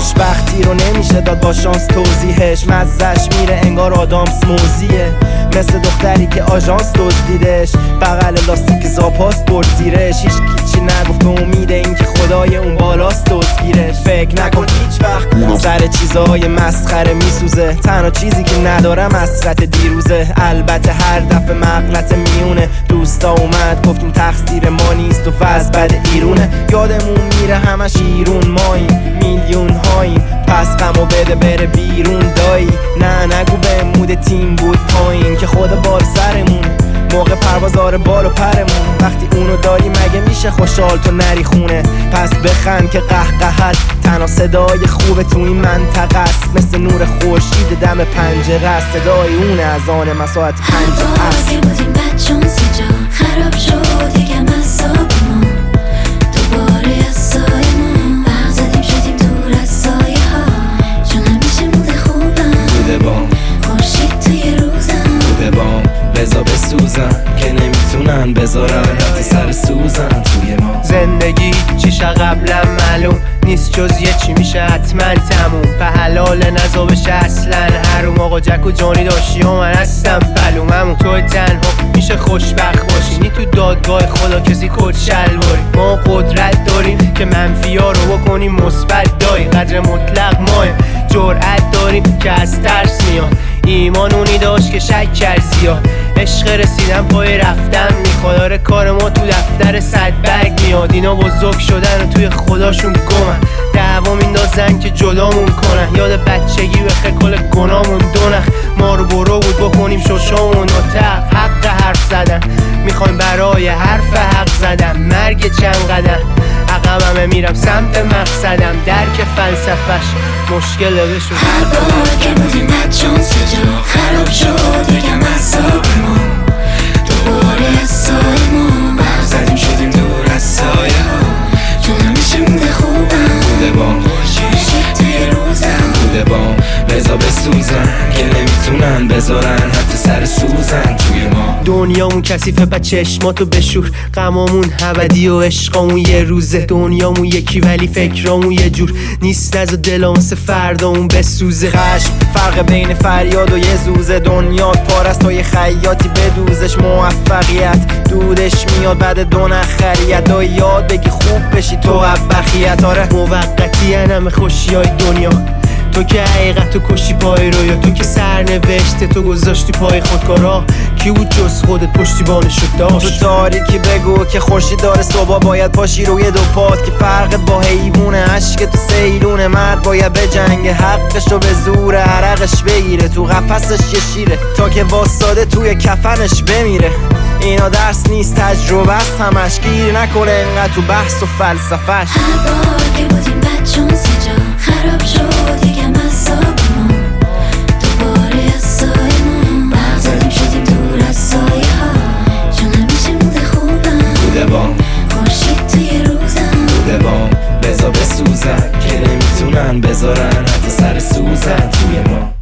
خوشبختی رو نمیشه داد با شانس توضیحش، مزهش میره انگار آدم سموزیه، مثل دختری که آژانس دزدیدش، بغل لاستیک زاپاس برد زیرش. هیچ چی نگفت به امید اینکه خدای اون بالاست دزدگیرش. فکر نکن هیچ وقت سر چیزهای مسخره میسوزه، تنها چیزی که ندارم حسرت دیروزه. البته هر دفعه مغلطه میونه، دوستا اومد گفتیم تقصیر ما نیست و فاز بد ایرونه. یادمون میره همش ایرون ماییم، میلیون هاییم، پس غمو بده بره بیرون دایی. نه نگو به مود تیم بود پایین که خدا بار سرمون، موقع پرواز آره بال و پرمون. وقتی اونو داری مگه میشه خوشحال تو نری خونه؟ پس بخند که قهقهت تنها صدای خوب تو این منطقه است، مثل نور خورشید دم پنجره است. صدای اونه از آن مساعت 5 است. که بودیم بچون سجا خراب شد یکم اعصابمون، دوباره از سایمون برق زدیم شدیم دور از سایه ها، چون همیشه مود خوبم بوده بام خورشید توی روزم، بوده بام بزا بسوزن که نمیتونن بذارن حتی سر سوزن توی ما. زندگی چیشه قبلا معلوم نیست جز یه چی میشه حتما تموم، به حلال نزا بشه اصلا حروم. آقا جک و جانی داشتی و من هستم پلوممون، تو تنها میشه خوشبخت باشی، نی تو دادگاه خدا کسی کت شلواری. ما قدرت داریم که منفی ها رو بکنیم مثبت، داری قدر مطلق ماه، جرأت داریم که از ترس میاد، ایمان اونی داشت که شک کرد زیاد. عشق رسیدن پای رفتن میخواد، آره کار ما تو دفتر 100 برگ میاد. اینا بزرگ شدن و توی خداشون گمن، دعوا میندازن که جدامون کنن. یاد بچگی بخیر کل گنامون دونخ، ما رو برو بود بکنیم ششامون و تق. حق حرف زدن میخوایم برای حرف حق زدن، مرگ چند قدم عقبمه میرم سمت مقصدم. درک فلسفش مشکل بشون. هر بار که بودیم بچون سجا خراب شد یکم اعصابمون، دوباره از سایمون برق زدیم شدیم دور از سایه ها، چون همیشه مود خوبم بوده بام خورشید توی روزم، بوده بام بزا بسوزن که نمیتونن بذارن حتی سر سوزن توی ما. دنیامون کثیفه با چشماتو بشور، غمامون ابدی و عشقامون یه روزه. دنیامون یکی ولی فکرامون یه جور نیست، از دلام مثل فردامون بسوزه. خشم فرق بین فریاد و یه زوزه، دنیا پارست تا یه خیاطی بدوزش. موفقیت دودش میاد بعد دو نخریت، دا یاد بگی خوب بشی تو بخیت. آره موقتی همه خوشی های دنیا، تو که حقیقت تو کشی پای رو، یا تو که سرنوشته تو گذاشتی پای خودکارا. کی بود جز خودت پشتیبانشو داشت؟ تو تاریکی بگو که خورشید داره صبح باید پاشی روی دو پات، که فرقت با حیوونه عشق تو سیلونه. مرد باید به جنگ حقش رو به زور عرقش بگیره، تو قفسش یه شیره تا که واساده توی کفنش بمیره. اینا درس نیست تجربه است همش، گیر نکنه انقدر تو بحث و فلسفش. هر بار که بودیم بچون سجا خراب شد یکم اعصابمون، دوباره از سایمون برق زدیم شدیم دور از سایه ها، چون همیشه مود خوبم بوده بام خورشید توی روزم، بوده بام بزا بسوزن که نمیتونن بذارن حتی سر سوزن توی ما.